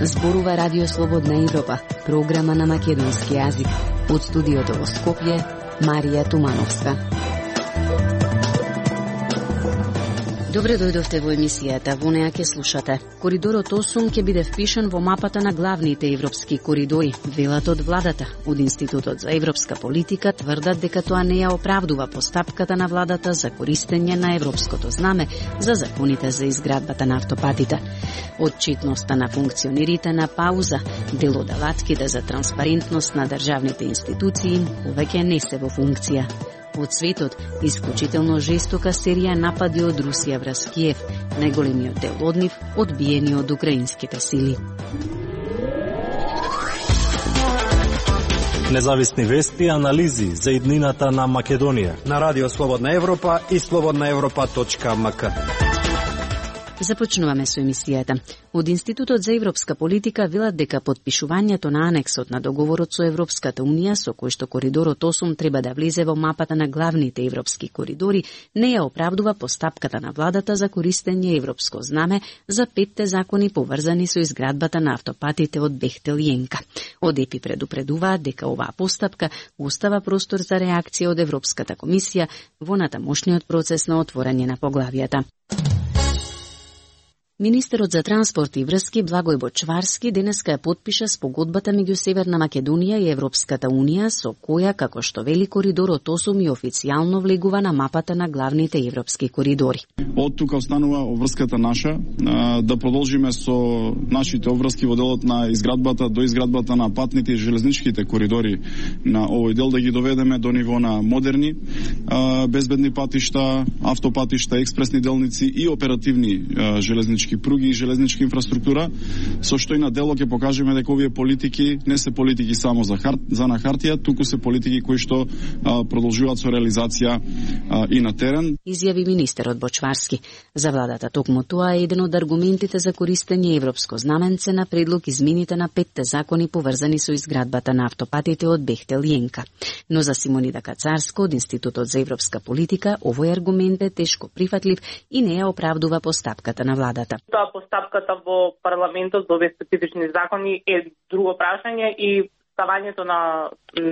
Зборува Радио Слободна Европа, програма на македонски јазик. Од студиото во Скопје, Марија Тумановска. Добре дојдовте во емисијата, во неа ќе слушате. Коридорот 8 ќе биде впишан во мапата на главните европски коридори, велат од владата. Од Институтот за европска политика тврдат дека тоа не ја оправдува постапката на владата за користење на европското знаме за законите за изградбата на автопатите. Отчетноста на функционерите на пауза, делодавачките за транспарентност на државните институции повеќе не се во функција. Од светот, исклучително жестока серија напади од Русија врз Киев, најголемиот дел од нив одбиени од украинските сили. Независни вести и анализи за иднината на Македонија на Радио Слободна Европа и slobodnaevropa.mk. Започнуваме со емисијата. Од Институтот за европска политика велат дека подпишувањето на анексот на договорот со Европската унија, со кој што коридорот 8 треба да влезе во мапата на главните европски коридори, не ја оправдува постапката на владата за користење европско знаме за 5 закони поврзани со изградбата на автопатите од Бехтел и Енка. Од ЕПИ предупредуваат дека оваа постапка остава простор за реакција од Европската комисија во натамошниот процес на отворање на поглавијата. Министерот за транспорт и врски Благој Бочварски денеска ја подпиша спогодбата меѓу Северна Македонија и Европската унија, со која, како што вели, коридорот 8 и официјално влегува на мапата на главните европски коридори. Од тука останува обврската наша, да продолжиме со нашите обврски во делот на изградбата, до изградбата на патните и железничките коридори на овој дел, да ги доведеме до ниво на модерни, безбедни патишта, автопатишта, експресни делници и оперативни железнички пруги и железничка инфраструктура, со што и на дело ќе покажеме дека овие политики не се политики само за на хартија, туку се политики кои што продолжуваат со реализација и на терен. Изјави министерот Бочварски. За владата токму тоа е еден од аргументите за користење европско знаменце на предлог измените на 5 закони поврзани со изградбата на автопатите од Бехтел и Енка. Но за Симонида Кацарско од Институтот за европска политика овој аргумент е тешко прифатлив и не ја оправдува постапката на владата. Тоа постапката во парламентот за овие специфични закони е друго прашање и ставањето на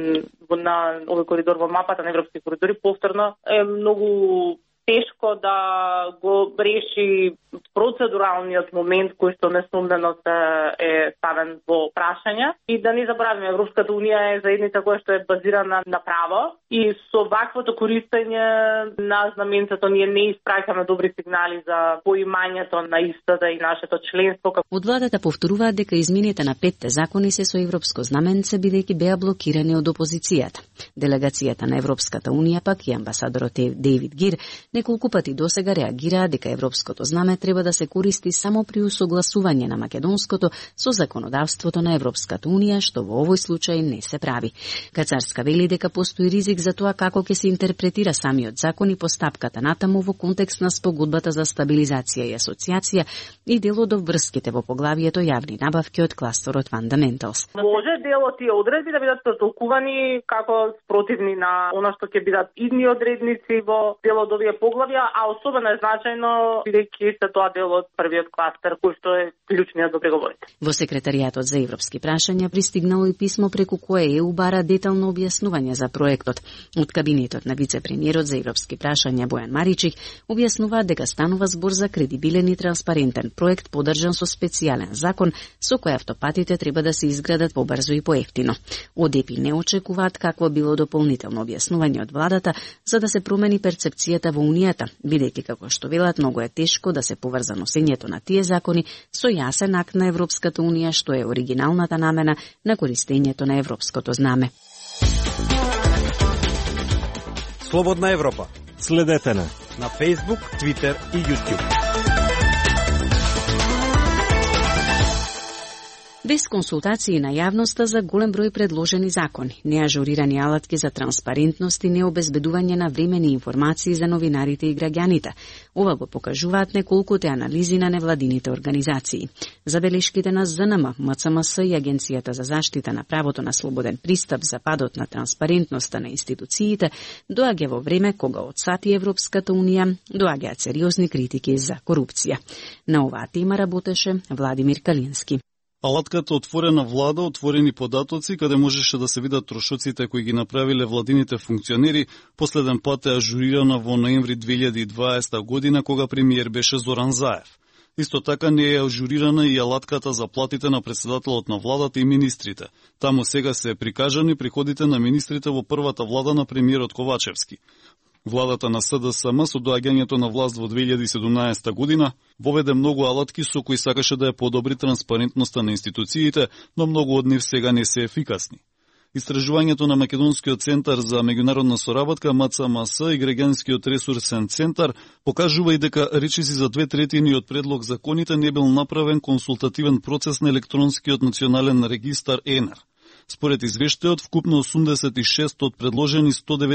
овој коридор во мапата на европски коридори повторно е многу тешко да го реши процедуралниот момент кој што несумнено е ставен во прашање. И да не забравиме, Европската унија е заедница која што е базирана на право и со ваквото користење на знаменцето ние не испраќаме добри сигнали за поимањето на истата и нашето членство. Од владата повторуваат дека измените на 5 закони се со европско знаменце бидејќи беа блокирани од опозицијата. Делегацијата на Европската унија пак и амбасадорот Дейвид Гир неколку пати досега реагираа дека европското знаме треба да се користи само при усогласување на македонското со законодавството на Европската унија, што во овој случај не се прави. Кацарска вели дека постои ризик за тоа како ќе се интерпретира самиот закон и постапката натаму во контекст на спогодбата за стабилизација и асоциација и делот од врските во поглавието јавни набавки од кластерот Fundamentals. Може дел од тие одредби да бидат протолкувани како спротивни на она што ќе бидат идни одредници во дел од овие поглавја, а особено е значајно бидејќи се тоа дел од првиот кластер кој што е клучниот до преговорите. Во секретаријатот за европски прашања пристигнало и писмо преку кое ЕУ бара детално објаснување за проектот. Од кабинетот на вице-премиерот за европски прашања Бојан Маричик објаснуваат дека станува збор за кредибилен и транспарентен проект подржан со специјален закон со кој автопатите треба да се изградат побрзо и поевтино. Од ЕПИ не очекуваат какво било дополнително објаснување од владата за да се промени перцепцијата во Унијата, бидејќи како што велат многу е тешко да се поврза носењето на тие закони со јасен акт на Европската унија, што е оригиналната намена на користењето на европското знаме. Слободна Европа. Следете на Facebook, Twitter и YouTube. Без консултации на јавноста за голем број предложени закони, неажурирани алатки за транспарентност и необезбедување на времени информации за новинарите и граѓаните. Ова го покажуваат неколкуте анализи на невладините организации. Забелешките на ЗНМ, МЦМС и Агенцијата за заштита на правото на слободен пристап за падот на транспарентноста на институциите доаѓа во време кога од САД и Европската унија доаѓаат сериозни критики за корупција. На оваа тема работеше Владимир Калински. Алатката отворена влада, отворени податоци, каде можеше да се видат трошоците кои ги направиле владините функционери, последен пат е ажурирана во ноември 2020 година, кога премиер беше Зоран Заев. Исто така не е ажурирана и алатката за платите на председателот на владата и министрите. Таму сега се прикажани приходите на министрите во првата влада на премиерот Ковачевски. Владата на СДСМ со доаѓањето на власт во 2017 година воведе многу алатки со кои сакаше да ја подобри транспарентноста на институциите, но многу од нив сега не се ефикасни. Истражувањето на Македонскиот центар за меѓународна соработка МЦМС и Граѓанскиот ресурсен центар покажува и дека речиси за 2/3 од предлог законите не бил направен консултативен процес на електронскиот национален регистар ЕНР. Според извештајот, вкупно 86 од предложени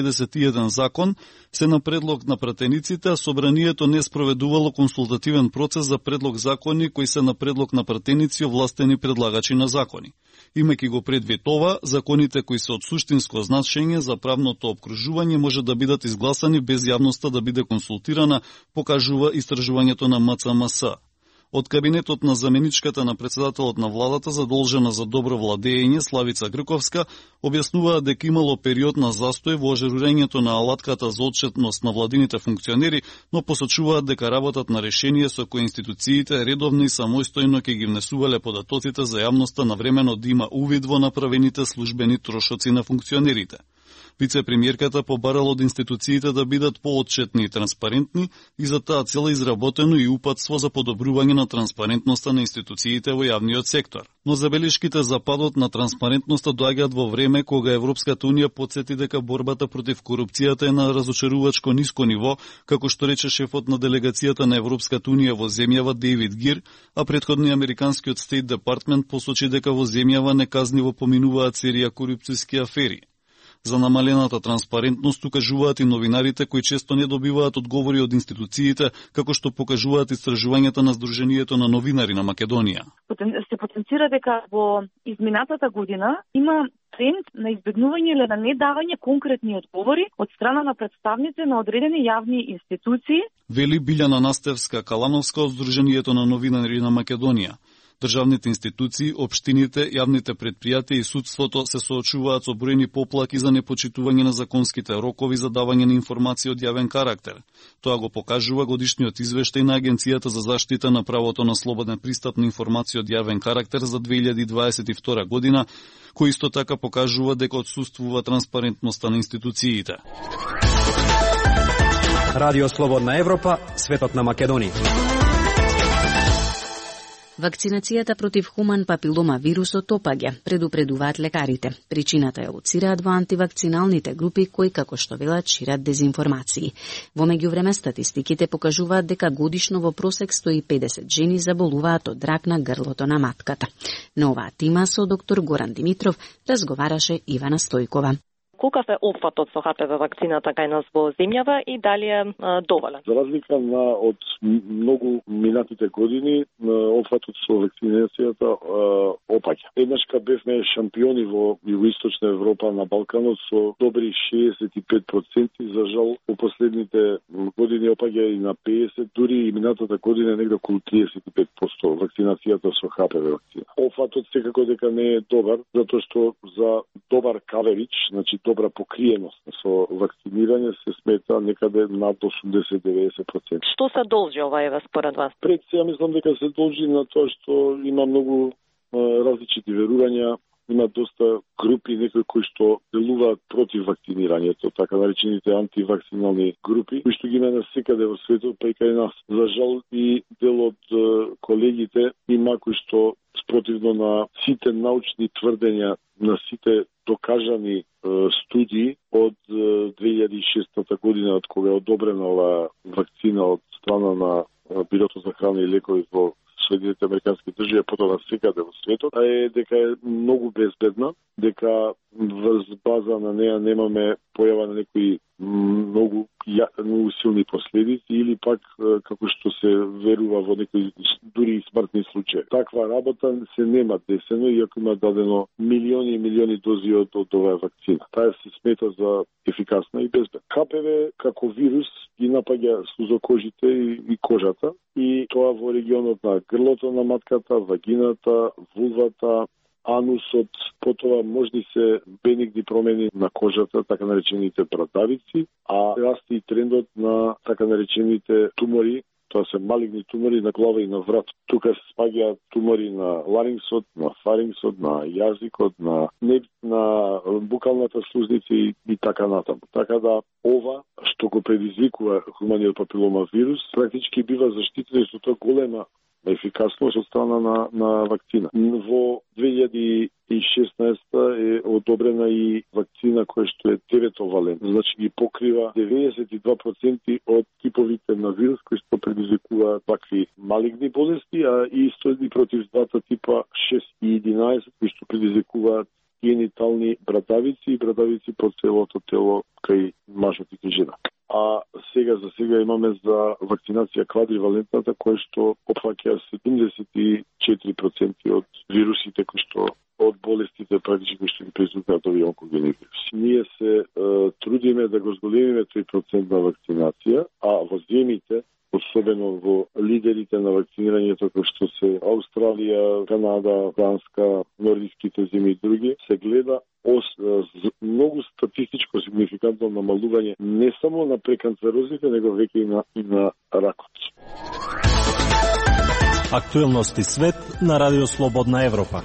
191 закон се на предлог на пратениците, а собранието не спроведувало консултативен процес за предлог закони кои се на предлог на пратеници овластени предлагачи на закони. Имајќи го предвид ова, законите кои се од суштинско значење за правното опкружување може да бидат изгласани без јавноста да биде консултирана, покажува истражувањето на МЦМС. Од кабинетот на заменичката на председателот на владата задолжена за добро владење Славица Грковска објаснуваа дека имало период на застој во ажурирањето на алатката за отчетност на владините функционери, но посочуваат дека работат на решение со кои институциите редовно и самостојно ќе ги внесувале податоците за јавноста навремено да има увид во направените службени трошоци на функционерите. Вице-премиерката побарала од институциите да бидат поотчетни и транспарентни и за таа цел изработено и упатство за подобрување на транспарентноста на институциите во јавниот сектор. Но забелешките за падот на транспарентноста доаѓаат во време кога Европската унија потсети дека борбата против корупцијата е на разочарувачко ниско ниво, како што рече шефот на делегацијата на Европската унија во земјава Дейвид Гир, а претходно американскиот Стейт Департмент посочи дека во земјава неказниво поминуваат серија корупцијски афери. За намалената транспарентност укажуваат и новинарите кои често не добиваат одговори од институциите, како што покажуваат истражувањата на Сдруженијето на новинари на Македонија. Се потенцира дека во изминатата година има тренд на избегнување или на недавање конкретни одговори од страна на представници на одредени јавни институции. Вели Билјана Настевска-Калановска од Сдруженијето на новинари на Македонија. Државните институции, општините, јавните предпријатија и судството се соочуваат со бројни поплаки за непочитување на законските рокови за давање на информации од јавен карактер. Тоа го покажува годишниот извештај на Агенцијата за заштита на правото на слободен пристап на информации од јавен карактер за 2022 година, кој исто така покажува дека отсуствува транспарентноста на институциите. Радио Слободна Европа, светот на Македонија. Вакцинацијата против хуман папилома вирусот опаѓа, предупредуваат лекарите. Причината ја лоцираат во антивакциналните групи кои, како што велат, шират дезинформации. Во меѓувреме статистиките покажуваат дека годишно во просек 150 жени заболуваат од рак на грлото на матката. На оваа тема со доктор Горан Димитров разговараше Ивана Стојкова. Колкав е опфатот со ХПВ вакцината кај нас во земјава и дали е доволен? За разлика од многу минатите години, опфатот со вакцинацијата опаѓа. Еднашка бевме шампиони во Југоисточна Европа на Балканот со добри 65%, за жал во последните години опаѓа и на 50%, дури и минатата година негде околу 35% вакцинацијата со ХПВ вакцина. Опфатот секако дека не е добар, затоа што за добар каверидж, значи добра покриеност со вакцинирање се смета некаде над 80-90%. Што се должи ова ева според вас? Пред сега мислам дека се должи на тоа што има многу различити верувања, има доста групи некои кои што делуваат против вакцинирањето, така наречените антивакцинални групи, кои што ги има насекаде во светот, па и кај нас. За жал и дел од колегите има кои што спротивно на сите научни тврдења, на сите докажани студии од 2006 година, од кога е одобрена оваа вакцина од страна на Бирото за храна и лекови во Соединетите Американски држави, потоа на секаде во светот, е дека е многу безбедна, дека врз база на неа немаме појава на некои многу силни последици или пак како што се верува во некои дури и смртни случаи. Таква работа се нема десено, иако има дадено милиони и милиони дози од оваа вакцина. Таа се смета за ефикасна и безбедна. КПВ како вирус ги напаѓа слузокожите и кожата, и тоа во регионот на грлото на матката, вагината, вулвата, анусот, потоа можни се бенигни промени на кожата, така наречените брадавици, а расте и трендот на така наречените тумори. Тоа се малигни тумори на глава и на врат. Тука се спаѓаат тумори на ларингсот, на фарингсот, на јазикот, на букалната слузница и така натаму. Така да ова што го предизвикува хуманиот папилома вирус практички бива заштитено со тоа голема ефикасност од страна на вакцина. Во 2016 е одобрена и вакцина која што е 9-валентна, значи ги покрива 92% од типовите на вирус кои што предизвикуваат вакви малигни болести, а исто и против двата типа 6 и 11 кои што предизвикуваат генитални брадавици и брадавици по целото тело кај мажот и кај жена. А за сега имаме за вакцинација квадривалентната, која што опфаќа 74% од вирусите кои што од болестите практички кои што ги предизвикуваат овие онкогени вируси. Ние се трудиме да го зголемиме тој процент на вакцинација, а во земите, особено во лидерите на вакцинирањето кои што се Австралија, Канада, Данска, нордиските земји и други, се гледа многу статистичко сигнификантно намалување не само на преканцерозите, него веќе и на ракот. Актуелности свет на Радио Слободна Европа.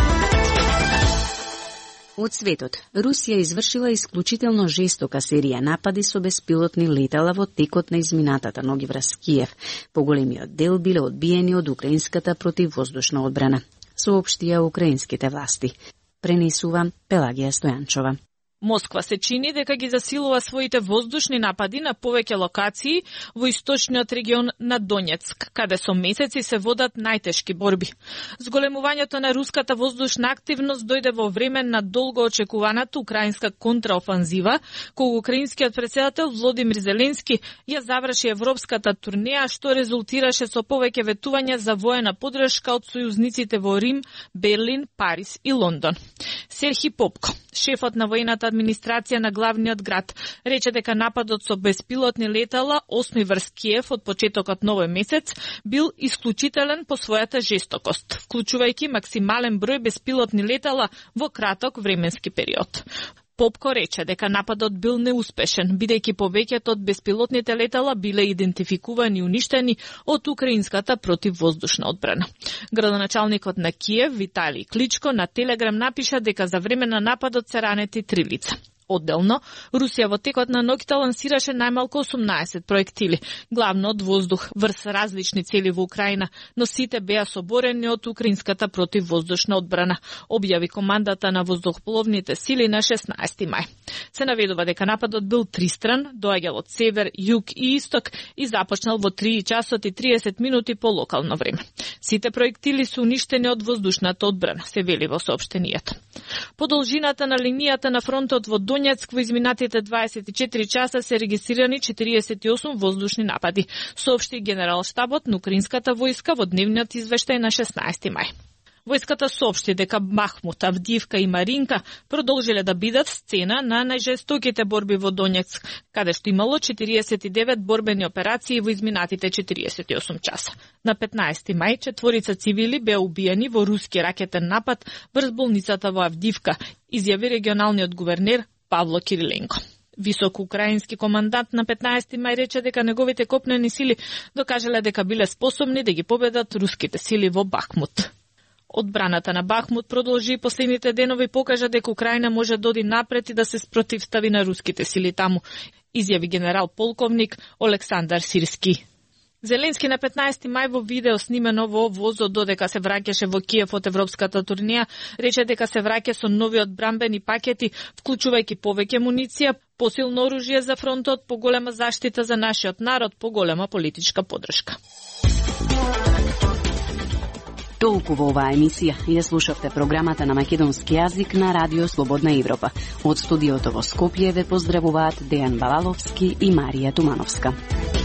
Од светот, Русија извршила исклучително жестока серија напади со беспилотни летала во текот на изминатата ноги врз Киев. Поголемиот дел биле одбиени од украинската противвоздушна одбрана, соопштија украинските власти. Пренесува Пелагија Стојанчова. Москва се чини дека ги засилува своите воздушни напади на повеќе локации во источниот регион на Донецк, каде со месеци се водат најтешки борби. Зголемувањето на руската воздушна активност дојде во време на долго очекуваната украинска контраофанзива, кога украинскиот претседател Володимир Зеленски ја заврши европската турнеја, што резултираше со повеќе ветувања за воена поддршка од сојузниците во Рим, Берлин, Париз и Лондон. Серхи Попко, шефот на воената администрација на главниот град, рече дека нападот со беспилотни летала 8 врз Киев од почетокот на овој месец бил исклучителен по својата жестокост, вклучувајќи максимален број беспилотни летала во краток временски период. Попко рече дека нападот бил неуспешен, бидејќи повеќето од беспилотните летала биле идентификувани и уништени од украинската противвоздушна одбрана. Градоначалникот на Киев, Виталий Кличко, на Телеграм напиша дека за време на нападот се ранети 3 лица. Одделно, Русија во текот на ноќта лансираше најмалку 18 проектили, главно од воздух, врз различни цели во Украина, но сите беа соборени од украинската противвоздушна одбрана, објави командата на воздухопловните сили на 16 мај. Се наведува дека нападот бил тристран, доаѓал од север, југ и исток и започнал во 3 часот и 30 минути по локално време. Сите проектили се уништени од воздушната одбрана, се вели во соопштенијето. По должината на линијата на фронтот во Донецк во изминатите 24 часа се регистрирани 48 воздушни напади, соопшти генерал-штабот на украинската војска во дневниот извештај на 16 мај. Војската соопшти дека Бахмут, Авдиевка и Маринка продолжиле да бидат сцена на најжестоките борби во Донецк, каде што имало 49 борбени операции во изминатите 48 часа. На 15 мај 4 цивили беа убиени во руски ракетен напад врз болницата во Авдиевка, изјави регионалниот гувернер Павло Кириленко. Висок украински командант на 15 мај рече дека неговите копнени сили докажале дека биле способни да ги победат руските сили во Бахмут. Одбраната на Бахмут продолжи последните денови, покажа дека Украина може да оди напред и да се спротивстави на руските сили таму, изјави генерал полковник Олександар Сирски. Зеленски на 15 мај во видео снимено во возот додека се враќаше во Киев од европската турнеја, рече дека се враќа со нови одбранбени пакети, вклучувајќи повеќе муниција, посилно оружје за фронтот, поголема заштита за нашиот народ, поголема политичка поддршка. Толку во оваа емисија. Ја слушавте програмата на македонски јазик на Радио Слободна Европа. Од студиото во Скопје ве поздравуваат Дејан Балаловски и Марија Тумановска.